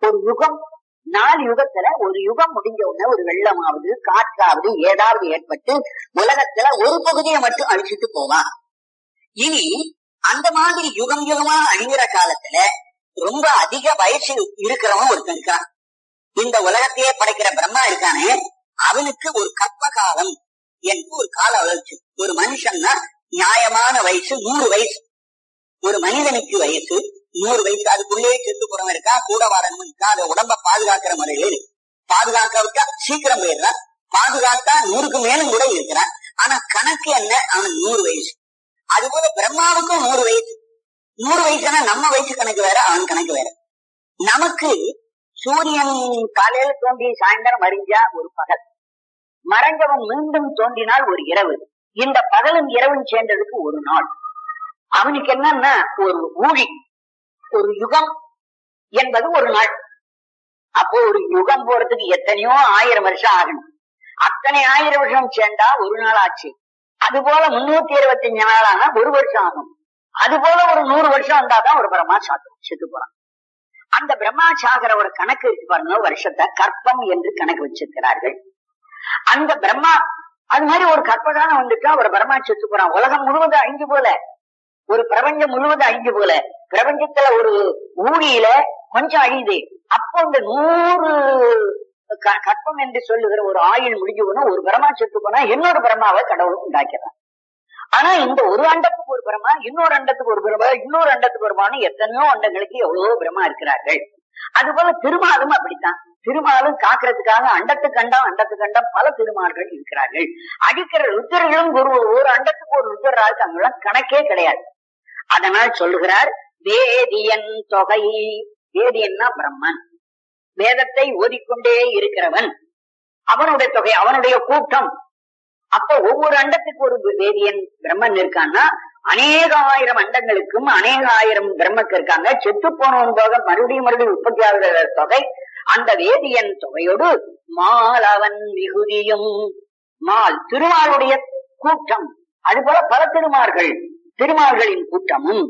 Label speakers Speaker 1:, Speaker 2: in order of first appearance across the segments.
Speaker 1: ஒரு யுகம், 4 யுகத்துல ஒரு யுகம் முடிஞ்ச உடனே ஒரு வெள்ளமாவது காற்றாவது ஏதாவது ஏற்பட்டு உலகத்துல ஒரு பகுதியை மட்டும் அழிச்சிட்டு போவான். இனி அந்த மாதிரி யுகம் யுகமா அழிகிற காலத்துல ரொம்ப அதிக வயசு இருக்கிறவன் ஒருத்தன் இருக்கான். இந்த உலகத்தையே படைக்கிற பிரம்மா இருக்கானே, அவனுக்கு ஒரு கற்ப காலம் என்று ஒரு கால வளர்ச்சி. ஒரு மனுஷன்னா நியாயமான வயசு 100 வயசு. ஒரு மனிதனுக்கு வயசு 100 வயசு. அதுக்குள்ளேயே செத்து போறவன் இருக்கா, கூட வரணும் இருக்கா, அதை உடம்ப பாதுகாக்கிற முறையில இருக்கு. பாதுகாக்க விட்டா சீக்கிரம் போயிடுறான், பாதுகாத்தா 100க்கு மேலும் கூட இருக்கிறான். ஆனா கணக்கு என்ன, அவனுக்கு 100 வயசு. அதுபோல பிரம்மாவுக்கும் 100 வயசு. 100 வயசுனா நம்ம வயசு கணக்கு வேற, அவன் கணக்கு வேற. நமக்கு சூரியன் காலையில தோன்றி சாயந்தரம் மறைஞ்சா ஒரு பகல், மறைஞ்சவன் மீண்டும் தோன்றினால் ஒரு இரவு. இந்த பகலும் இரவும் சேர்ந்ததுக்கு ஒரு நாள். அவனுக்கு என்னன்னா ஒரு ஊழி, ஒரு யுகம் என்பது ஒரு நாள். அப்போ ஒரு யுகம் போறதுக்கு எத்தனையோ 1000 வருஷம் ஆகணும். அத்தனை 1000 வருஷம் சேர்ந்தா ஒரு நாள் ஆச்சு. அதுபோல 325 நாள் ஆனா ஒரு வருஷம் ஆகும். அதுபோல ஒரு 100 வருஷம் வந்தாதான் ஒரு பிரம்மா செத்து போறான். அந்த பிரம்மா சாகர ஒரு கணக்கு இருக்கு பாருங்க, வருஷத்தை கற்பம் என்று கணக்கு வச்சிருக்கிறார்கள். அந்த பிரம்மா அது மாதிரி ஒரு கற்பகாலம் வந்துட்டா ஒரு பிரம்மா செத்து போறான். உலகம் முழுவதும் அழிஞ்சு போல, ஒரு பிரபஞ்சம் முழுவதும் அழிஞ்சு போல, பிரபஞ்சத்துல ஒரு ஊழியில கொஞ்சம் அழியுது. அப்போ இந்த 100 கற்பம் என்று சொல்லுகிற ஒரு ஆயுள் முடிஞ்சு போனா ஒரு பிரம்மா செத்து போனா இன்னொரு பிரம்மாவை கடவுள் உண்டாக்கிறான். ஆனா இந்த ஒரு அண்டத்துக்கு ஒரு பிரம்மா, இன்னொரு அண்டத்துக்கு ஒரு பிரம்மா, இன்னொரு அண்டத்துக்கு ஒரு பிரம்மா, எத்தனையோ அண்டங்களுக்கு எவ்வளவோ பிரம்மா இருக்கிறார்கள். அதுபோல திருமாலும் அப்படித்தான். திருமாலும் காக்கிறதுக்காக அண்டத்துக்கு அண்டம் பல திருமால்கள் இருக்கிறார்கள். அடிக்கிற ருத்தர்களும் ஒரு அண்டத்துக்கு ஒரு ருத்தரா இருக்காங்க, கணக்கே கிடையாது. அதனால் சொல்லுகிறார் வேதியன் தொகை. வேதியன்னா பிரம்மன், வேதத்தை ஓதிக்கொண்டே இருக்கிறவன், அவனுடைய தொகை, அவனுடைய கூட்டம். அப்ப ஒவ்வொரு அண்டத்துக்கு ஒரு வேதியன் பிரம்மன் இருக்கான்னா அநேக ஆயிரம் அண்டங்களுக்கும் அநேக ஆயிரம் பிரம்மக்கு இருக்காங்க. செத்து போனவன் போக மறுபடியும் உற்பத்தி ஆகிற தொகை அந்த வேதியன் தொகையோடு மாலவன் விகுதியும், மால் திருமாலுடைய கூட்டம், அதுபோல பல திருமால்களின் கூட்டமும்,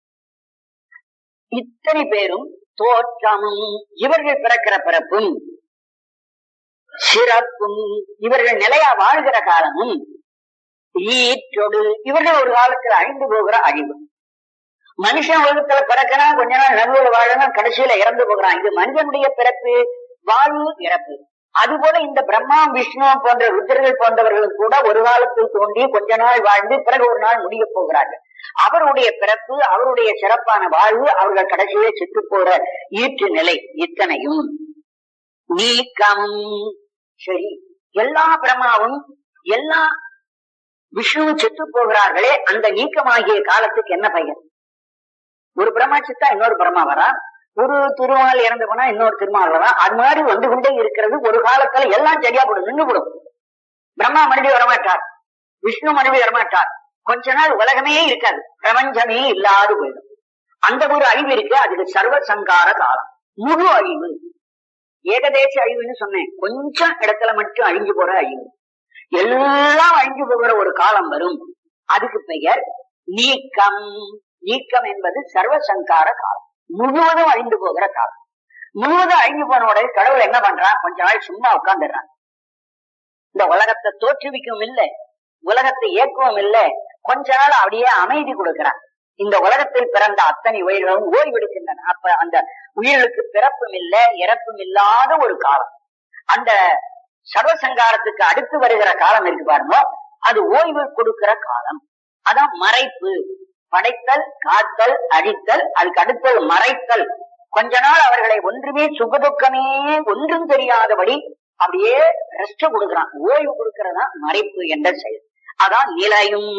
Speaker 1: இத்தனை பேரும் தோற்றமும், இவர்கள் பிறக்கிற பிறப்பும் சிறப்பும், இவர்கள் நிலையா வாழ்கிற காலமும், ஈற்றொடு, இவர்கள் ஒரு காலத்தில் அழிந்து போகிற அழிவு. மனுஷன் உலகத்துல பிறக்கிறான், கொஞ்ச நாள் நடுவில் வாழணும், கடைசியில இறந்து போகிறான். இது மனிதனுடைய பிறப்பு, வாழ்வு, இறப்பு. அதுபோல இந்த பிரம்மா விஷ்ணு போன்ற ருத்ரர்கள் போன்றவர்களும் கூட ஒரு காலத்தில் தோன்றி கொஞ்ச நாள் வாழ்ந்து பிறகு ஒரு நாள் முடிய போகிறார்கள். அவருடைய பிறப்பு, அவருடைய சிறப்பான வாழ்வு, அவர்கள் கடைசியிலே செத்து போற ஈற்று நிலை, இத்தனையும் நீக்கமும். சரி, எல்லா பிரம்மாவும் எல்லா விஷ்ணுவும் செத்து போகிறார்களே, அந்த நீக்கமாகிய காலத்துக்கு என்ன பெயர்? ஒரு பிரம்மா செத்தா இன்னொரு பிரம்மா வரா, ஒரு திருமால் இறந்து போனா இன்னொரு திருமால் வரா. அது மாதிரி வந்து கொண்டே இருக்கிறது. ஒரு காலத்துல எல்லாம் சரியா போடும், நின்று போடும். பிரம்மா மறுபடியும் வரமாட்டார், விஷ்ணு மறுபடியும் வரமாட்டார். கொஞ்ச நாள் உலகமே இருக்காது, பிரபஞ்சமே இல்லாது போயிடும். அந்த ஒரு அழிவு இருக்கு, அதுக்கு சர்வ சங்கார காலம், முழு அழிவு. ஏகதேச அழிவுன்னு சொன்னேன், கொஞ்சம் இடத்துல மட்டும் அழிஞ்சு போற அழிவு. எல்லாம் அழிஞ்சு போகிற ஒரு காலம் வரும், அதுக்கு பெயர் நீக்கம். நீக்கம் என்பது சர்வசங்கார காலம், முழுவதும் அழிந்து போகிற காலம். முழுவதும் அழிஞ்சு போன உடனே கடவுள் என்ன பண்றான், கொஞ்ச நாள் சும்மா உட்கார்ந்துடுறான். இந்த உலகத்தை தோற்றுவிக்கவும் இல்லை, உலகத்தை இயக்கவும் இல்லை, கொஞ்ச நாள் அப்படியே அமைதி கொடுக்கிறான். இந்த உலகத்தில் பிறந்த அத்தனை உயிர்களும் ஓய்வெடுக்கின்றன. அப்ப அந்த உயிர்களுக்கு பிறப்பும் இல்லை, இறப்பும் இல்லாத ஒரு காலம். அந்த சர்வசங்காரத்துக்கு அடுத்து வருகிற காலம் இருக்கு பாருங்க, அது ஓய்வு கொடுக்கிற காலம். அதான் மறைப்பு. படைத்தல், காத்தல், அழித்தல், அதுக்கு அடுத்தது மறைத்தல். கொஞ்ச நாள் அவர்களை ஒன்றுமே சுகதுக்கமே ஒன்றும் தெரியாதபடி அப்படியே ரெஸ்ட் கொடுக்கிறான், ஓய்வு கொடுக்கிறதா மறைப்பு என்ற செயல். அதான் நிலையும்.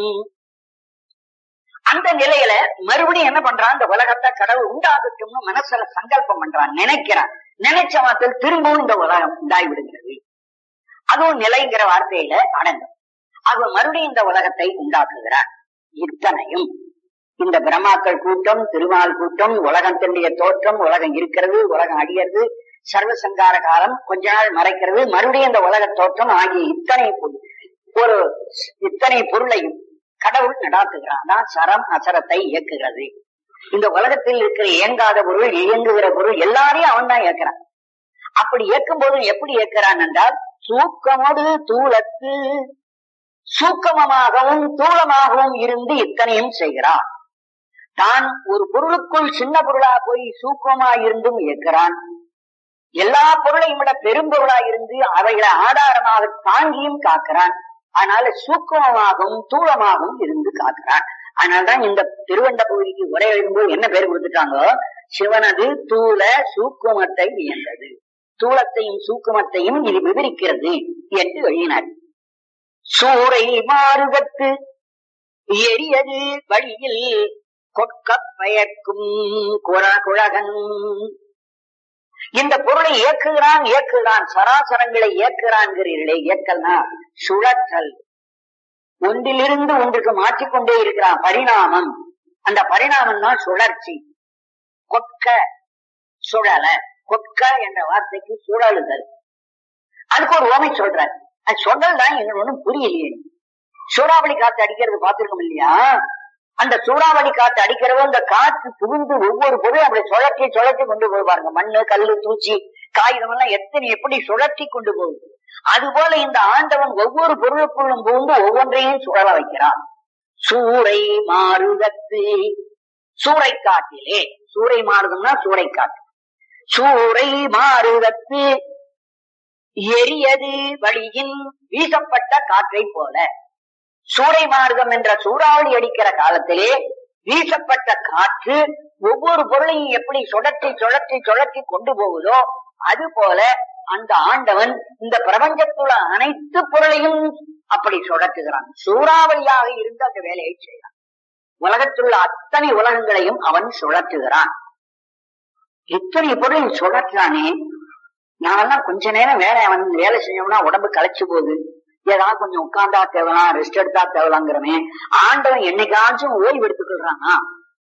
Speaker 1: அந்த நிலையில மறுபடியும் என்ன பண்றான், இந்த உலகத்தை கடவுள் உண்டாகட்டும்னு மனசுல சங்கல்பம் பண்றான், நினைக்கிறான். நினைச்ச மாத்திரம் திரும்பவும் இந்த உலகம் உண்டாகி விடுகிறது. அதுவும் நிலைங்கிற வார்த்தையில அடங்கும். அது மறுபடியும் இந்த உலகத்தை உண்டாக்குகிறான். இத்தனையும் இந்த பிரம்மாக்கள் கூட்டம், திருமால் கூட்டம், உலகத்தினுடைய தோற்றம், உலகம் இருக்கிறது, உலகம் அழியறது, சர்வசங்கார காலம், கொஞ்ச நாள் மறைக்கிறது, மறுபடியும் இந்த உலக தோற்றம் ஆகிய இத்தனை பொருளையும் கடவுள் நடாத்துகிறான். தான் சரம் அசரத்தை இயக்குகிறது. இந்த உலகத்தில் இருக்கிற இயங்காத பொருள், இயங்குகிற பொருள் எல்லாரையும் அவன் தான் இயக்குறான். அப்படி இயக்கும் போது எப்படி இயக்குறான் என்றால், சூக்கமோடு தூளத்து, சூக்கமமாகவும் தூளமாகவும் இருந்து இத்தனையும் செய்கிறான். தான் ஒரு பொருளுக்குள் சின்ன பொருளா போய் சூக்கமா இருந்தும் இயக்குறான். எல்லா பொருளையும் விட பெரும்பொருளா இருந்து அவைகளை ஆதாரமாக தாங்கியும் காக்கிறான். அதனால சூக்கமாகவும் தூளமாகவும் இருந்து காக்கிறான். அதனால்தான் இந்த திருவண்ட பகுதிக்கு உரை எழுதும்போது என்ன பேர் கொடுத்துட்டாங்க? சிவனது தூள சூக்குமத்தை வியந்தது. தூளத்தையும் சூக்குமத்தையும் இது விவரிக்கிறது என்று எழுதினார். சூறை மாறுகத்து எரியது வழியில் கொட்க பயக்கும் குழகன். இந்த பொருளை இயக்குகிறான், சராசரங்களை இயக்குகிறான்கிறீர்களே. இயக்கல்னா சுழற்றல், ஒன்றிலிருந்து ஒன்றுக்கு மாற்றிக்கொண்டே இருக்கிறான். பரிணாமம், அந்த பரிணாமம் தான் சுழற்சி. கொட்க சுழல, கொட்க என்ற வார்த்தைக்கு சுழலுதல். அதுக்கு ஒரு ஓமை சொல்றார். அது சொன்னல் தான் எங்களுக்கு ஒண்ணும் புரியலையே. சூறாவளி காத்து அடிக்கிறது பார்த்திருக்கோம் இல்லையா? அந்த சூறாவளி காத்து அடிக்கிறவோ அந்த காற்று புகுந்து ஒவ்வொரு பொருளும் அப்படி சுழற்றி சுழற்றி கொண்டு போவாருங்க. மண்ணு, கல்லு, தூச்சி, காகிதம் எல்லாம் எப்படி சுழற்றி கொண்டு போகுது. அதுபோல இந்த ஆண்டவன் ஒவ்வொரு பொருளுக்குள்ளும் புகுந்து ஒவ்வொன்றையும் சுழல வைக்கிறான். சூறை மாறுதத்து, சூறை காட்டிலே, சூறை மாறுதம்னா சூறை காட்டு. சூறை மாறுதத்து எரியது வழியின் வீசப்பட்ட காற்றை போல. சூறை மார்க்கம் என்ற சூறாவளி அடிக்கிற காலத்திலே வீசப்பட்ட காற்று ஒவ்வொரு பொருளையும் எப்படி சுழற்றி சுழற்றி சுழற்றி கொண்டு போகுதோ அது போல அந்த ஆண்டவன் இந்த பிரபஞ்சத்துள்ள அனைத்து பொருளையும் அப்படி சுழற்றுகிறான். சூறாவளியாக இருந்து அந்த வேலையை செய்யறான். உலகத்துள்ள அத்தனை உலகங்களையும் அவன் சுழற்றுகிறான். இத்தனை பொருளையும் சுழற்றானே. நாமெல்லாம் கொஞ்ச நேரம் வேலை செஞ்சோம்னா உடம்பு களைச்சு போகுது, ஏதாவது கொஞ்சம் உட்கார்ந்தா தேவலாம், ரெஸ்ட் எடுத்தா தேவலாங்கிறமே. ஆண்டவன் என்னைக்காச்சும் ஓய்வு எடுத்துக்கிறானா?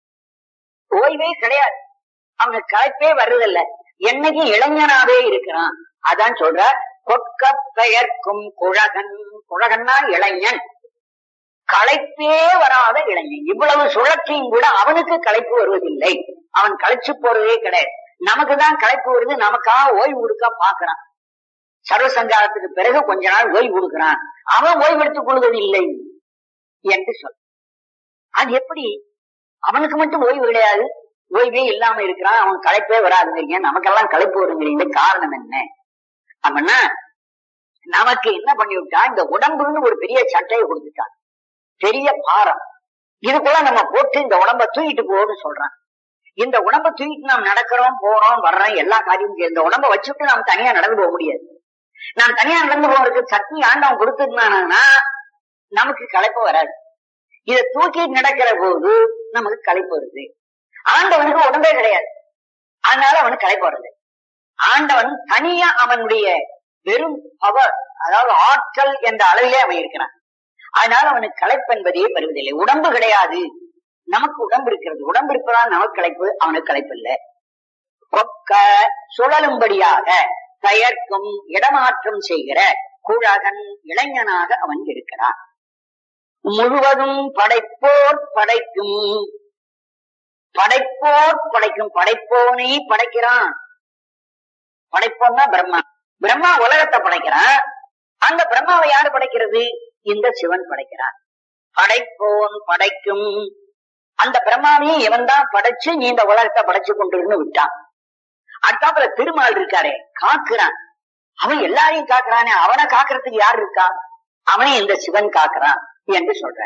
Speaker 1: ஓய்வே கிடையாது. அவனுக்கு களைப்பே வர்றதில்ல. என்னைக்கும் இளைஞனாவே இருக்கிறான். அதான் சொல்ற கொட்க பெயர்க்கும் குழகன். குழகன்னா இளைஞன், களைப்பே வராத இளைஞன். இவ்வளவு சுழற்சியும் கூட அவனுக்கு களைப்பு வருவதில்லை. அவன் களைச்சு போறதே கிடையாது. நமக்குதான் களைப்பு வருது. நமக்காக ஓய்வு கொடுக்க பாக்குறான். சர்வசங்காரத்துக்கு பிறகு கொஞ்ச நாள் ஓய்வு கொடுக்கிறான். அவன் ஓய்வு எடுத்துக் கொள்வது இல்லை என்று சொல். அது எப்படி? அவனுக்கு மட்டும் ஓய்வு கிடையாது, ஓய்வே இல்லாம இருக்கிறான். அவன் களைப்பே வராதுங்கிறீங்க, நமக்கெல்லாம் களைப்பு வருங்கிறீங்க. காரணம் என்ன அப்படின்னா, நமக்கு என்ன பண்ணி விட்டா, இந்த உடம்புன்னு ஒரு பெரிய சட்டையை கொடுத்துட்டான், பெரிய பாரம். இதுக்குள்ள நம்ம போட்டு இந்த உடம்ப தூக்கிட்டு போன்னு சொல்றான். இந்த உடம்ப தூக்கிட்டு நாம் நடக்கிறோம், போறோம், வர்றோம், எல்லா காரியமும். இந்த உடம்ப வச்சுட்டு நாம் தனியா நடந்து போக முடியாது. நாம் தனியா நடந்து போறதுக்கு சக்தி ஆண்டவன் கொடுத்துருந்தானா நமக்கு களைப்பு வராது. இதை தூக்கிட்டு நடக்கிற போது நமக்கு களைப்பு வருது. ஆண்டவனுக்கு உடம்பே கிடையாது, அதனால அவனுக்கு களைப்பு வருது. ஆண்டவன் தனியா அவனுடைய வெறும் பவர், அதாவது ஆற்றல் என்ற அளவிலே அவன் இருக்கிறான். அதனால அவனுக்கு களைப்பு என்பதே வருவதில்லை. உடம்பு கிடையாது, நமக்கு உடம்பு இருக்கிறது. உடம்பு இருப்பதால் நமக்கு களைப்பு, அவனுக்கு களைப்பு இல்லை. கொக்க சுழலும்படியாக பெயர்க்கும் இடமாற்றம் செய்கிற குழகன் இளைஞனாக அவன் இருக்கிறான். முழுவதும் படைப்போர் படைக்கும், படைப்போர் படைக்கும், படைப்போனை படைக்கிறான். படைப்போன்னா பிரம்மா. பிரம்மா உலகத்தை படைக்கிறான். அந்த பிரம்மாவை யாரு படைக்கிறது? இந்த சிவன் படைக்கிறான். படைப்போன் படைக்கும், அந்த பிரம்மாவையும் இவன் தான் படைச்சு நீ இந்த உலகத்தை படைச்சு கொண்டு விட்டான். அடுத்தாப்புல திருமால் இருக்காரே, காக்குறான். அவன் எல்லாரையும் காக்குறானே, அவனை காக்குறதுக்கு யார் இருக்கா? அவனை இந்த சிவன் காக்குறான் என்று சொல்ற.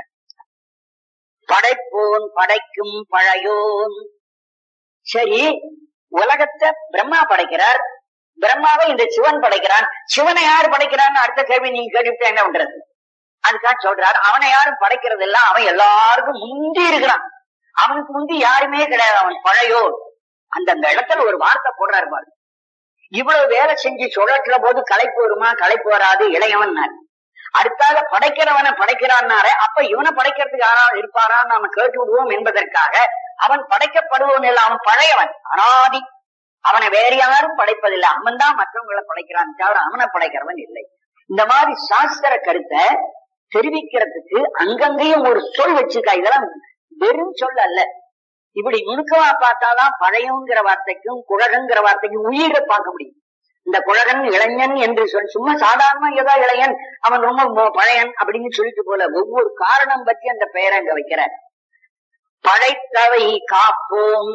Speaker 1: படைப்போன் படைக்கும் பழையோன். சரி, உலகத்தை பிரம்மா படைக்கிறார், பிரம்மாவை இந்த சிவன் படைக்கிறான். சிவனை யாரு படைக்கிறான்னு அடுத்த கேள்வி நீங்க கேட்டுவிட்டு என்ன பண்றது? அதுக்காக சொல்றாரு, அவனை யாரும் படைக்கிறது இல்ல, அவன் எல்லாருக்கும் முந்தி இருக்கிறான். அவனுக்கு முந்தி யாருமே கிடையாது, அவன் பழையோன். அந்த இடத்துல ஒரு வார்த்தை போடுறாரு பாரு. இவ்வளவு வேலை செஞ்சு சுழற்றுற போது களைப்பு வருமா? களைப்பு வராது, இளையவன். அடுத்தாக படைக்கிறவனை படைக்கிறான்னாரே, அப்ப இவனை படைக்கிறதுக்கு யாராவது இருப்பாரான்னு நாம கேட்டு விடுவோம் என்பதற்காக அவன் படைக்கப்படுவோம் இல்லை, அவன் பழையவன், அனாதி. அவனை வேற யாரும் படைப்பதில்லை, அவன் தான் மற்றவங்களை படைக்கிறான் தவிர அவனை படைக்கிறவன் இல்லை. இந்த மாதிரி சாஸ்திர கருத்தை தெரிவிக்கிறதுக்கு அங்கங்கேயும் ஒரு சொல் வச்சிருக்கா. இதெல்லாம் வெறும் சொல் அல்ல. இப்படி நுணுக்கமா பார்த்தாதான் பழையங்கிற வார்த்தைக்கும் குழகங்கிற வார்த்தைக்கும் உயிரை பார்க்க முடியும். இந்த குழகன் இளைஞன் என்று சும்மா சாதாரண ஏதோ இளைஞன் அவன் ரொம்ப பழையன் அப்படின்னு சொல்லிட்டு போல ஒவ்வொரு காரணம் பற்றி அந்த பெயரை அங்க வைக்கிறார். படைத்தவை காப்போம்,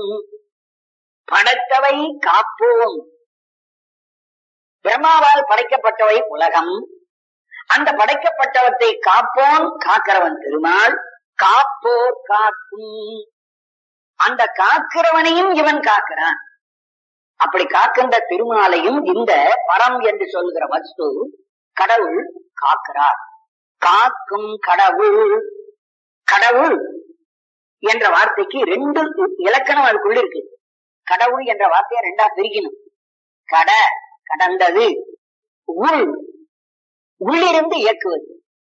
Speaker 1: படைத்தவை காப்போம். பிரம்மாவால் படைக்கப்பட்டவை உலகம். அந்த படைக்கப்பட்டவற்றை காப்போன் காக்கிறவன் திருமால். காப்போர் காக்கும், அந்த காக்கிறவனையும் இவன் காக்கிறான். அப்படி காக்கின்ற திருமாலையும் இந்த பரம் என்று சொல்கிற வஸ்து கடவுள் காக்கிறார். காக்கும் கடவுள். கடவுள் என்ற வார்த்தைக்கு ரெண்டு இலக்கணம் அதுக்குள்ள இருக்கு. கடவுள் என்ற வார்த்தையை ரெண்டா பிரிக்கணும். கட கடந்தது, உள் உள்ளிருந்து இயக்குவது.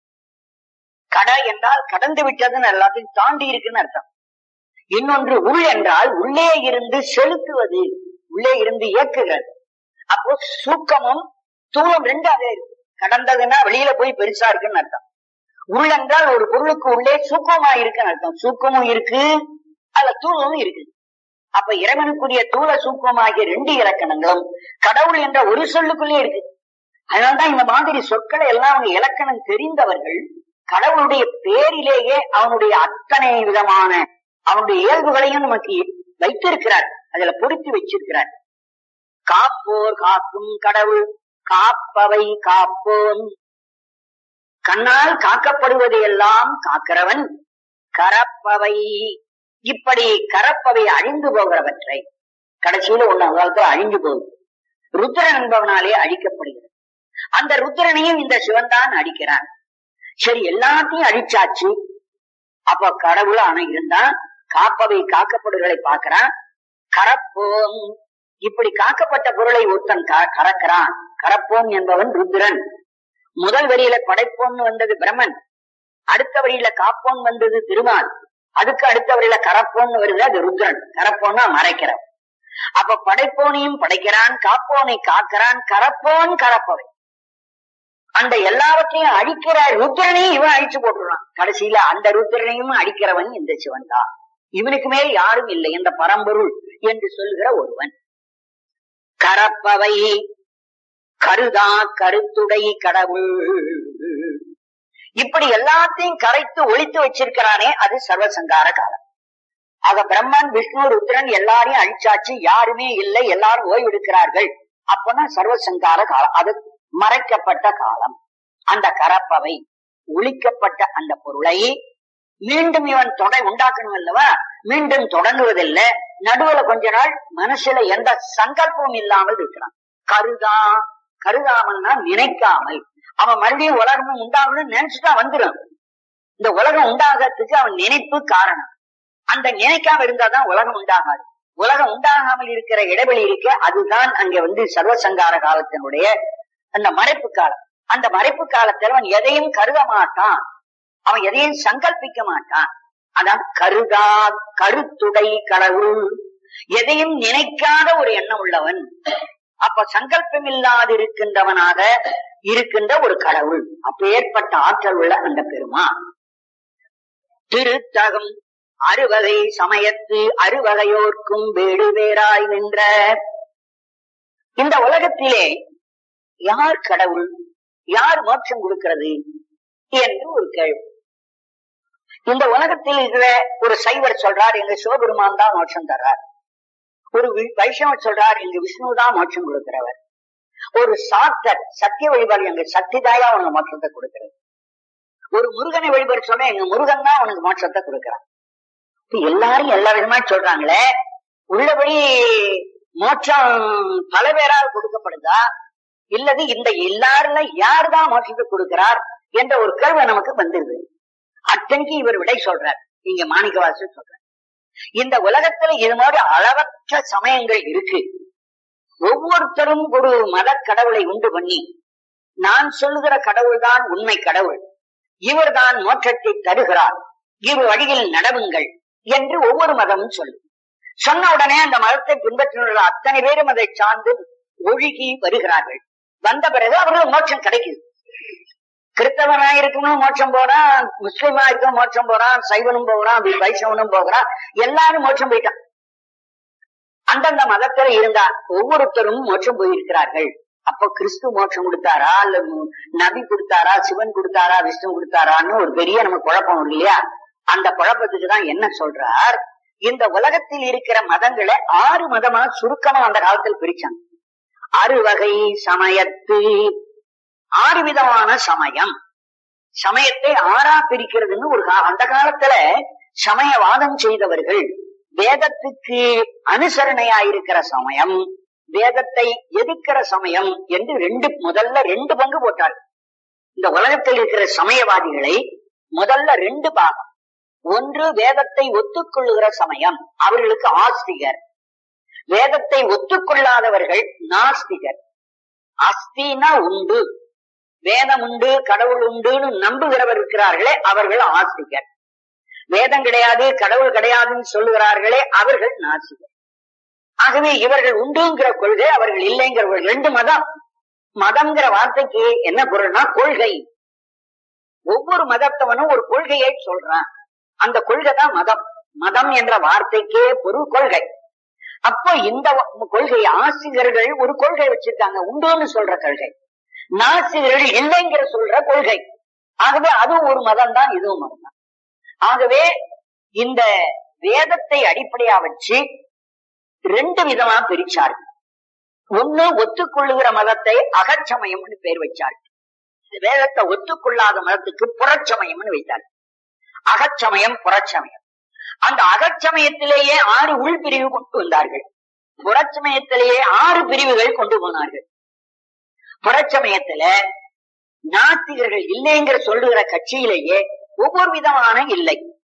Speaker 1: கட என்றால் கடந்து விட்டதுன்னு எல்லாத்தையும் தாண்டி இருக்குன்னு அர்த்தம். இன்னொன்று உள் என்றால் உள்ளே இருந்து செலுத்துவது, உள்ளே இருந்து இயக்குகிறது. அப்போ சூக்கமும் தூளம் ரெண்டாக இருக்கு. கடந்ததுன்னா வெளியில போய் பெருசா இருக்குன்னு அர்த்தம். உள் என்றால் ஒரு பொருளுக்கு உள்ளே சூக்கமா இருக்குன்னு அர்த்தம். சூக்கமும் இருக்கு, அதுல தூளமும் இருக்கு. அப்ப இறைவனுக்குரிய தூள சூக்கமாகிய ரெண்டு இலக்கணங்களும் கடவுள் என்ற ஒரு சொல்லுக்குள்ளே இருக்கு. அதனால்தான் இந்த மாதிரி சொற்களை எல்லாம் அவங்க இலக்கணம் தெரிந்தவர்கள் கடவுளுடைய பேரிலேயே அவனுடைய அத்தனை விதமான அவனுடைய இயல்புகளையும் நமக்கு வைத்திருக்கிறார், அதுல பொருத்தி வச்சிருக்கிறார். காப்போர் காக்கும் கடவுள், காப்பவை காப்போன். கண்ணால் காக்கப்படுவதை எல்லாம் காக்கிறவன். கரப்பவை, இப்படி கரப்பவை அழிந்து போகிறவற்றை கடைசியில ஒண்ணு காலத்துல அழிஞ்சு போகுது. ருத்ரன் என்பவனாலே அழிக்கப்படுகிறது. அந்த ருத்ரனையும் இந்த சிவன் தான் அழிக்கிறான். சரி, எல்லாத்தையும் அழிச்சாச்சு. அப்ப கடவுள் ஆனா இருந்தா காப்பவை காக்கப்படுகளை பார்க்கிறான். கரப்போம், இப்படி காக்கப்பட்ட பொருளை ஒருத்தன் கறக்கிறான். கரப்போம் என்பவன் ருத்ரன். முதல் வரியில படைப்போம்னு வந்தது பிரம்மன், அடுத்த வரியில காப்போன் வந்தது திருமால், அதுக்கு அடுத்த வரியில கரப்போன்னு வருது, அது ருத்ரன். கரப்போன்னா மறைக்கிறவன். அப்ப படைப்போனையும் படைக்கிறான், காப்போனை காக்கிறான். கரப்போன் கரப்பவை, அந்த எல்லாவற்றையும் அழிக்கிற ருத்ரனையும் இவன் அழிச்சு போட்டுறான். கடைசியில அந்த ருத்ரனையும் அழிக்கிறவன் இந்த சிவன் தான். இவனுக்கு மேல் யாரும் இல்லை, இந்த பரம்பொருள் என்று சொல்கிற ஒருவன். கரப்பவை கருதா கருத்துடை கடவுள். இப்படி எல்லாத்தையும் கரைத்து ஒழித்து வச்சிருக்கிறானே, அது சர்வசங்கார காலம். ஆக பிரம்மன் விஷ்ணு ருத்ரன் எல்லாரையும் அழிச்சாச்சு, யாருமே இல்லை, எல்லாரும் ஓய்வெடுக்கிறார்கள். அப்பனா சர்வசங்கார காலம், அது மறைக்கப்பட்ட காலம். அந்த கரப்பவை ஒழிக்கப்பட்ட அந்த பொருளை மீண்டும் இவன் உண்டாக்கணும் அல்லவா? மீண்டும் தொடங்குவதில்லை. நடுவுல கொஞ்ச நாள் மனசுல எந்த சங்கல்பமும் இல்லாமல் இருக்கிறான். கருதாமல்னா நினைக்காமல். அவன் மறுபடியும் உலகமும் உண்டாகணும்னு நினைச்சுட்டா வந்துடும். இந்த உலகம் உண்டாகிறதுக்கு அவன் நினைப்பு காரணம். அந்த நினைக்காம இருந்தாதான் உலகம் உண்டாகாது. உலகம் உண்டாகாமல் இருக்கிற இடைவெளி இருக்க, அதுதான் அங்க சர்வசங்கார காலத்தினுடைய அந்த மறைப்பு காலம். அந்த மறைப்பு காலத்தில் அவன் எதையும் கருத மாட்டான், அவன் எதையும் சங்கல்பிக்க மாட்டான். அதான் கருதா கருத்துடை கடவுள், எதையும் நினைக்காத ஒரு எண்ணம் உள்ளவன். அப்ப சங்கல்பம் இல்லாதிருக்கின்றவனாக இருக்கின்ற ஒரு கடவுள். அப்ப ஏற்பட்ட ஆற்றல் உள்ள அந்த பெருமான். திருத்தகம் அறுவகை சமயத்து அறுவகையோர்க்கும் வேடு வேறாய் நின்ற. இந்த உலகத்திலே யார் கடவுள், யார் மோட்சம் கொடுக்கிறது என்று ஒரு கேள்வி. இந்த உலகத்தில் இருக்கிற ஒரு சைவர் சொல்றார், எங்க சிவபெருமான் தான் மோட்சம் தர்றார். ஒரு வைஷ்ணவர் சொல்றார், எங்க விஷ்ணு தான் மோட்சம் கொடுக்கிறவர். ஒரு சாத்தர் சத்திய வழிபாடு, எங்க சக்திதாயா உனக்கு மோட்சத்தை கொடுக்கிறது. ஒரு முருகனை வழிபாடு சொன்னா, எங்க முருகன் தான் உனக்கு மோட்சத்தை கொடுக்கிறான். எல்லாரும் எல்லா விதமா சொல்றாங்களே, உள்ளபடி மோட்சம் பல பேரால் கொடுக்கப்படுதா, இல்லது இந்த எல்லாருல யாருதான் மோட்சத்தை கொடுக்கிறார் என்ற ஒரு கேள்வி நமக்கு வந்துருது. அத்தனைக்கு இவர் விடை சொல்றார். இங்க மாணிக்கவாசர் சொல்றார், இந்த உலகத்துல இது மாதிரி அளவற்ற சமயங்கள் இருக்கு. ஒவ்வொருத்தரும் ஒரு மத கடவுளை உண்டு பண்ணி, நான் சொல்லுகிற கடவுள் தான் உண்மை கடவுள், இவர் தான் மோட்சத்தை தருகிறார், இரு வழியில் நடவுங்கள் என்று ஒவ்வொரு மதமும் சொன்ன உடனே அந்த மதத்தை பின்பற்றின அத்தனை பேரும் அதை சார்ந்து ஒழுகி வருகிறார்கள். வந்த பிறகு அவர்கள் மோட்சம் கிடைக்குது. கிறிஸ்தவனா இருக்கணும் மோட்சம் போறான், முஸ்லிமா இருக்க மோட்சம் போறான், சைவனும் போகிறான், வைஷ்ணவனும் போகிறான், எல்லாரும் மோட்சம் போயிட்டான். அந்தந்த மதத்துல இருந்தா ஒவ்வொருத்தரும் மோட்சம் போயிருக்கிறார்கள். அப்ப கிறிஸ்து மோட்சம் கொடுத்தாரா, இல்ல நபி கொடுத்தாரா, சிவன் கொடுத்தாரா, விஷ்ணு கொடுத்தாரான்னு ஒரு பெரிய நம்ம குழப்பம் இல்லையா? அந்த குழப்பத்துக்கு தான் என்ன சொல்றார், இந்த உலகத்தில் இருக்கிற மதங்களை 6 மதமா சுருக்கமா அந்த காலத்தில் பிரிச்சாங்க. 6 வகை சமயத்து, 6 விதமான சமயம். சமயத்தை 6ஆ பிரிக்கிறதுன்னு ஒரு அந்த காலத்துல சமயவாதம் செய்தவர்கள், வேதத்துக்கு அனுசரணையாயிருக்கிற சமயம், வேதத்தை எதிர்க்கிற சமயம் என்று முதல்ல 2 பங்கு போட்டார். இந்த உலகத்தில் இருக்கிற சமயவாதிகளை முதல்ல 2 பாகம். ஒன்று வேதத்தை ஒத்துக்கொள்ளுகிற சமயம், அவர்களுக்கு ஆஸ்திகர். வேதத்தை ஒத்துக்கொள்ளாதவர்கள் நாஸ்திகர். அஸ்தினா உண்டு, வேதம் உண்டு, கடவுள் உண்டுன்னு நம்புகிறவர் இருக்கிறார்களே அவர்கள் ஆஸ்திகர். வேதம் கிடையாது, கடவுள் கிடையாதுன்னு சொல்லுகிறார்களே அவர்கள் நாஸ்திகர். ஆகவே இவர்கள் உண்டுங்கிற கொள்கை, அவர்கள் இல்லைங்கிறவர்கள் 2 மதம். மதம்ங்கிற வார்த்தைக்கு என்ன பொருள்னா கொள்கை. ஒவ்வொரு மதத்தவனும் ஒரு கொள்கையை சொல்றான், அந்த கொள்கை தான் மதம். மதம் என்ற வார்த்தைக்கே பொருள் கொள்கை. அப்போ இந்த கொள்கை ஆசிரியர்கள் ஒரு கொள்கை வச்சிருக்காங்க, உண்டுன்னு சொல்ற கொள்கை. நாசிகர்கள் இல்லைங்கிற சொல்ற கொள்கை. ஆகவே அதுவும் ஒரு மதம் தான், இதுவும் மதம் தான். ஆகவே இந்த வேதத்தை அடிப்படையா வச்சு 2 விதமா பிரிச்சார்கள். ஒண்ணு ஒத்துக்கொள்ளுகிற மதத்தை அகச்சமயம்னு பேர் வச்சார்கள். வேதத்தை ஒத்துக்கொள்ளாத மதத்துக்கு புறச்சமயம்னு வைத்தார்கள். அகச்சமயம், புறச்சமயம். அந்த அகச்சமயத்திலேயே 6 உள்பிரிவு கொண்டு வந்தார்கள். புறச்சமயத்திலேயே 6 பிரிவுகள் கொண்டு போனார்கள். புறச்சமயத்துல நாத்திகர்கள் இல்லைங்கிற சொல்லுகிற கட்சியிலேயே ஒவ்வொரு விதமான இல்லை.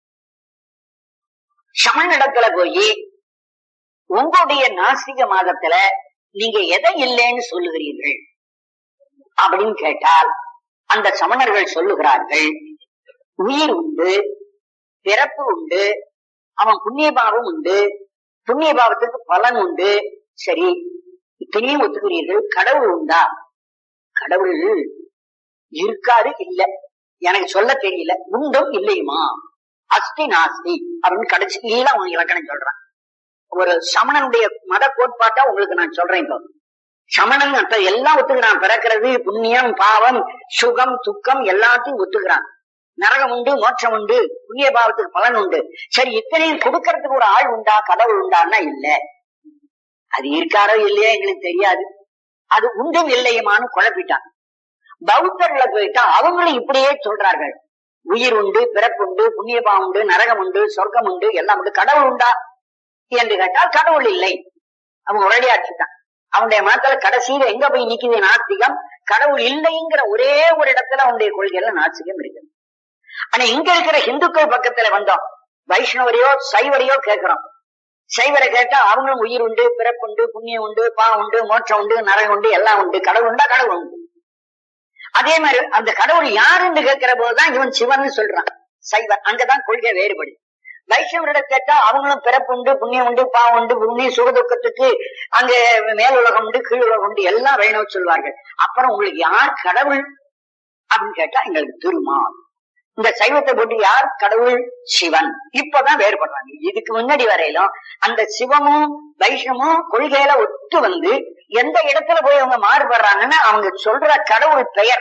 Speaker 1: சமனிடத்துல போய் உங்களுடைய நாஸ்திக மாதத்துல நீங்க எதை இல்லைன்னு சொல்லுகிறீர்கள் அப்படின்னு கேட்டால் அந்த சமணர்கள் சொல்லுகிறார்கள், உயிர் உண்டு, பிறப்பு உண்டு, அவன் புண்ணிய பாவம் உண்டு, புண்ணிய பாவத்துக்கு பலன் உண்டு. சரி, இத்தனையும் ஒத்துக்கிறீர்கள். கடவுள் உண்டா? கடவுள் இருக்காரு, இல்ல, எனக்கு சொல்ல தெரியல, உண்டும் இல்லையுமா, அஸ்தி நாஸ்தி அப்படின்னு கடைசியில அவங்க இலக்கணம் சொல்றான். ஒரு சமணனுடைய மத கோட்பாட்டா உங்களுக்கு நான் சொல்றேன். இப்போ சமணன் எல்லாம் ஒத்துக்கிறான். பிறக்கிறது, புண்ணியம், பாவம், சுகம், துக்கம் எல்லாத்தையும் ஒத்துக்கிறான். நரகம் உண்டு, மோட்சம் உண்டு, புண்ணிய பாவத்துக்கு பலன் உண்டு. சரி, இத்தனையும் கொடுக்கறதுக்கு ஒரு ஆள் உண்டா, கடவுள் உண்டான்னா இல்ல. அது இருக்காரோ இல்லையா எங்களுக்கு தெரியாது, அது உண்டும் இல்லையுமான்னு குழப்பிட்டான். பௌத்தர்களை போயிட்டா அவங்களும் இப்படியே சொல்றார்கள், உயிர் உண்டு, பிறப்பு உண்டு, புண்ணிய பாவம் உண்டு, நரகம் உண்டு, சொர்க்கம் உண்டு, எல்லாம் உண்டு. கடவுள் உண்டா என்று கேட்டால் கடவுள் இல்லை. அவங்க உரடியாச்சுதான். அவனுடைய மனத்துல கடைசியில எங்க போய் நிக்குது நாஸ்திகம்? கடவுள் இல்லைங்கிற ஒரே ஒரு இடத்துல அவனுடைய கொள்கையில நாஸ்திகம் இருக்குது. ஆனா இங்க இருக்கிற இந்துக்கள் பக்கத்துல வந்தோம், வைஷ்ணவரையோ சைவரையோ கேட்கிறோம். சைவரை கேட்டா அவங்களும் உயிர் உண்டு, பிறப்பு உண்டு, புண்ணியம் உண்டு, பாவம் உண்டு, மோட்சம் உண்டு, நரகம் உண்டு, எல்லாம் உண்டு. கடவுள் உண்டா? கடவுள் உண்டு. அதே மாதிரி அந்த கடவுள் யாருன்னு கேட்கிற போதுதான் இவன் சிவன் சொல்றான் சைவன். அங்கதான் கொள்கை வேறுபடுது. வைஷ்ணவரிட கேட்டா அவங்களும் பிறப்பு உண்டு, புண்ணியம் உண்டு, பாவம் உண்டு, புண்ணிய சுகதுக்கத்துக்கு அங்க மேல் உலகம் உண்டு, கீழ் உலகம் உண்டு, எல்லாம் வைணவ சொல்வார்கள். அப்புறம் உங்களுக்கு யார் கடவுள் அப்படின்னு கேட்டா எங்களுக்கு திருமால். இந்த சைவத்தை போட்டு யார் கடவுள்? சிவன். இப்பதான் வேறுபடுறாங்க. இதுக்கு முன்னாடி வரையிலும் அந்த சிவமும் வைஷ்ணமும் கொள்கையில ஒத்து வந்து எந்த இடத்துல போய் அவங்க மாறுபடுறாங்கன்னு அவங்க சொல்ற கடவுள் பெயர்,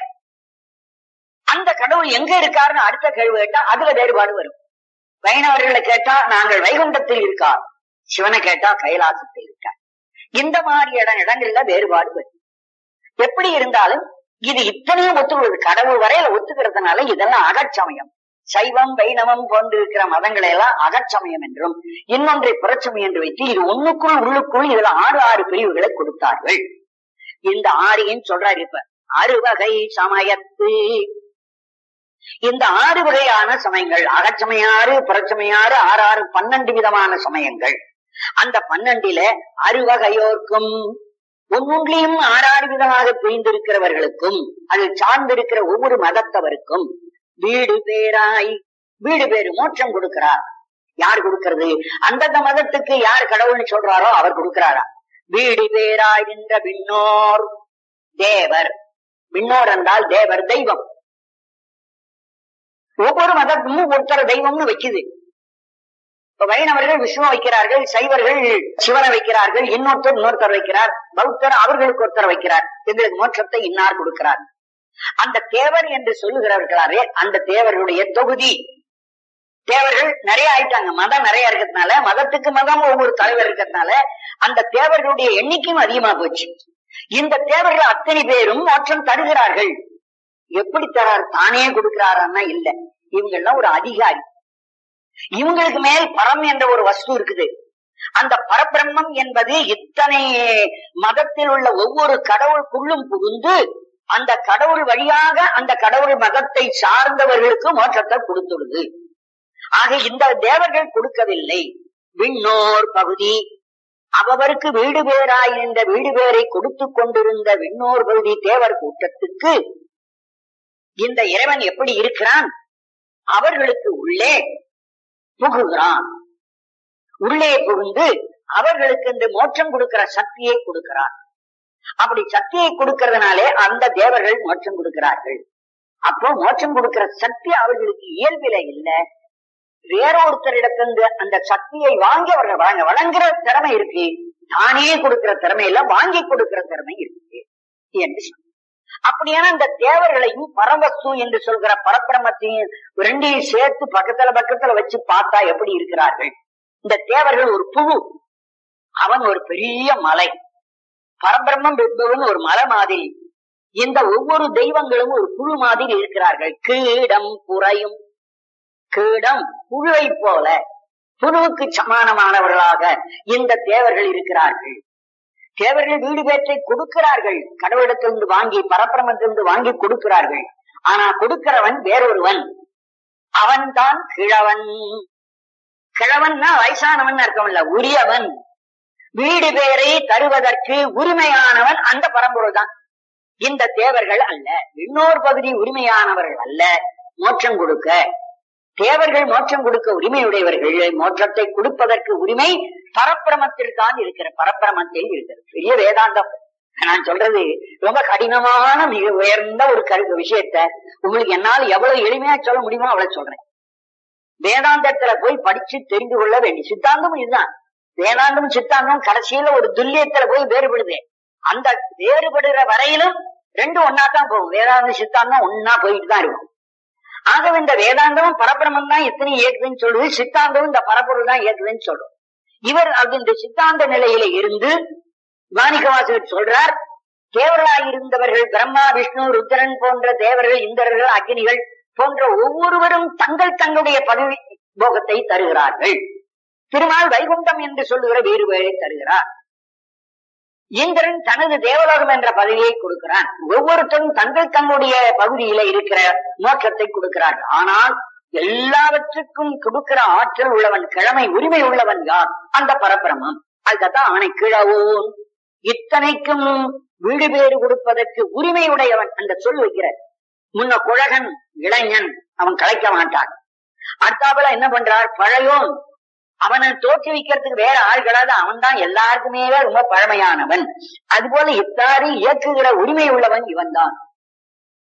Speaker 1: அந்த கடவுள் எங்க இருக்காருன்னு அடுத்த கேள்வி கேட்டா அதுல வேறுபாடு வரும். வைணவர்களை கேட்டா நாங்கள் வைகுண்டத்தில் இருக்கார், சிவனை கேட்டா கைலாசத்தில் இருக்கார். இந்த மாதிரி இடங்கள்ல வேறுபாடு வரும். எப்படி இருந்தாலும் இது இத்தனையும் ஒத்துக்கிறது, கடவுள் வரையில ஒத்துக்கிறதுனால இதெல்லாம் அகச்சமயம். சைவம் வைணவம் போன்று இருக்கிற மதங்களை எல்லாம் அகச்சமயம் என்றும் இன்னொன்றை புறச்சமயம் என்று வைத்து இது ஒண்ணுக்குள் உள்ளுக்குள் இதுல 6 பிரிவுகளை கொடுத்தார்கள். இந்த 6 சொல்றாரு இப்ப 6 வகை சமயத்து. இந்த 6 வகையான சமயங்கள், அகச்சமயம் 6, புறச்சமயம் 6, 6 12 விதமான சமயங்கள். அந்த 12ல 6 வகையோர்க்கும் ஒன்னொன்றிலையும் 6 விதமாக பிரிந்திருக்கிறவர்களுக்கும் அது சார்ந்திருக்கிற ஒவ்வொரு மதத்தவருக்கும் வீடு பேராய், வீடு பேரு மோட்சம் கொடுக்கிறார். யார் கொடுக்கிறது? அந்தந்த மதத்துக்கு யார் கடவுள்னு சொல்றாரோ அவர் கொடுக்கிறாரா. வீடு பேராய் என்ற விண்ணோர் தேவர். விண்ணோர் என்றால் தேவர், தெய்வம். ஒவ்வொரு மதமும் ஒருத்தர் தெய்வம்னு வைக்குது. இப்ப வைணவர்கள் விஷ்ணு வைக்கிறார்கள், சைவர்கள் சிவனை வைக்கிறார்கள், இன்னொருத்தர் வைக்கிறார், பௌத்தர் அவர்களுக்கு ஒருத்தர் வைக்கிறார். எங்களுக்கு மோட்சத்தை இன்னார் கொடுக்கிறார். அந்த தேவர் என்று சொல்லுகிறார்களே, அந்த தேவர்களுடைய தொகுதி, தேவர்கள் நிறைய ஆயிட்டாங்க, மதம் நிறைய இருக்கிறதுனால, மதத்துக்கு மதம் ஒவ்வொரு தலைவர் இருக்கிறதுனால அந்த தேவர்களுடைய எண்ணிக்கையும் அதிகமா போச்சு. இந்த தேவர்கள் அத்தனை பேரும் மோட்சம் தருகிறார்கள். எப்படி தரார்? தானே கொடுக்கிறாரான்னா இல்ல, இவங்க எல்லாம் ஒரு அதிகாரி. இவங்களுக்கு மேல் பரம் என்ற ஒரு வஸ்து இருக்குது. அந்த பரபிரம்மம் என்பது இத்தனை மதத்தில் உள்ள ஒவ்வொரு கடவுளுக்குள்ளும் புகுந்து அந்த கடவுள் வழியாக அந்த கடவுள் மதத்தை சார்ந்தவர்களுக்கு மோட்சத்தை கொடுத்துடுது. ஆக இந்த தேவர்கள் கொடுக்கவில்லை. விண்ணோர் பகுதி அவருக்கு வீடு பேராய் இந்த வீடு பேரை கொடுத்து கொண்டிருந்த விண்ணோர் பகுதி தேவர் கூட்டத்துக்கு இந்த இறைவன் எப்படி இருக்கிறான்? அவர்களுக்கு உள்ளே புகுகிறான். உள்ளே புகுந்து அவர்களுக்கு இந்த மோட்சம் கொடுக்கிற சக்தியை கொடுக்கிறான். அப்படி சக்தியை கொடுக்கிறதுனாலே அந்த தேவர்கள் மோட்சம் கொடுக்கிறார்கள். அப்போ மோட்சம் கொடுக்கிற சக்தி அவர்களுக்கு இயல்பில இல்ல, வேறொருத்தரிடத்திலிருந்து அந்த சக்தியை வாங்கி அவர்கள் வழங்குற திறமை இருக்கு. தானே கொடுக்கிற திறமை எல்லாம் வாங்கி கொடுக்கிற திறமை இருக்கு என்று சொன்ன. அப்படியான அந்த தேவர்களையும் பரவஸ்து என்று சொல்கிற பரபிரமத்தையும் ரெண்டையும் சேர்த்து பக்கத்துல வச்சு பார்த்தா எப்படி இருக்கிறார்கள்? இந்த தேவர்கள் ஒரு புழு, அவன் ஒரு பெரிய மலை, பரபிரம்மம் என்பவன் ஒரு மலை மாதிரி. இந்த ஒவ்வொரு தெய்வங்களும் ஒரு புழு மாதிரி இருக்கிறார்கள். கீடம் புறையும், கீடம் புழுவை போல புழுவுக்கு சமானமானவர்களாக இந்த தேவர்கள் இருக்கிறார்கள். தேவர்கள் வீடு பேற்றை கொடுக்கிறார்கள், கடவுளிடத்திலிருந்து வாங்கி, பரபிரமத்திலிருந்து வாங்கி கொடுக்கிறார்கள். ஆனா கொடுக்கிறவன் வேறொருவன், அவன் தான் கிழவன். கிழவன்னா வயசானவன் அர்த்தம் இல்ல, உரியவன். வீடு பேரை தருவதற்கு உரிமையானவன் அந்த பரம்பொருள் தான். இந்த தேவர்கள் அல்ல, இன்னொரு பகுதி உரிமையானவர்கள் அல்ல. மோட்சம் கொடுக்க தேவர்கள் மோட்சம் கொடுக்க உரிமையுடையவர்கள். மோட்சத்தை கொடுப்பதற்கு உரிமை பரப்பிரமத்தில் தான் இருக்கிற, பரப்பிரமத்தில் இருக்கிறது. பெரிய வேதாந்தம் நான் சொல்றது ரொம்ப கடினமான மிக உயர்ந்த ஒரு கருத்து விஷயத்த உங்களுக்கு என்னால் எவ்வளவு எளிமையா சொல்ல முடியுமோ அவ்வளவு சொல்றேன். வேதாந்தத்துல போய் படிச்சு தெரிந்து கொள்ள வேண்டிய சித்தாந்தம் இதுதான். வேதாந்தம் சித்தாந்தம் கடைசியில ஒரு துல்லியத்துல போய் வேறுபடுது. அந்த வேறுபடுகிற வரையிலும் ரெண்டும் ஒன்னாதான் போகும். வேதாந்த சித்தாந்தம் ஒன்னா போயிட்டு தான் இருக்கும். ஆகவே இந்த வேதாந்தமும் பரபிரமம் தான் எத்தனை இயக்குதுன்னு சொல்லுது, சித்தாந்தமும் இந்த பரப்பொருள் தான் இயக்குதுன்னு சொல்றோம். இவர் அது இந்த சித்தாந்த நிலையில இருந்து மாணிக்கவாசகர் சொல்றார், தேவர்களாயிருந்தவர்கள் பிரம்மா விஷ்ணு ருத்ரன் போன்ற தேவர்கள், இந்திரர்கள், அக்னிகள் போன்ற ஒவ்வொருவரும் தங்களுடைய பதவி போகத்தை தருகிறார்கள். திருமால் வைகுண்டம் என்று சொல்லுகிற வேறு வேலை தருகிறார். இந்திரன் தனது தேவலோகம் என்ற பதவியை கொடுக்கிறான். ஒவ்வொருத்தரும் தங்களுடைய பகுதியில இருக்கிற மோட்சத்தை கொடுக்கிறார்கள். ஆனால் எல்லாவற்றுக்கும் கொடுக்கிற ஆற்றல் உள்ளவன், கிழமை உரிமை உள்ளவன் யார்? அந்த பரபிரமம். அதுக்கத்தான் அவனை கிழவோன், இத்தனைக்கும் வீடு பேறு கொடுப்பதற்கு உரிமை உடையவன் அந்த சொல் வைக்கிற. முன்ன குழகன் இளைஞன், அவன் கலைக்க மாட்டான். அடுத்தாப்புல என்ன பண்றார்? பழையோன், அவனை தோற்றுவிக்கிறதுக்கு வேற ஆள்களாத அவன் தான் எல்லாருக்குமே ரொம்ப பழமையானவன். அதுபோல இத்தாரி இயக்குகிற உரிமை உள்ளவன் இவன் தான்.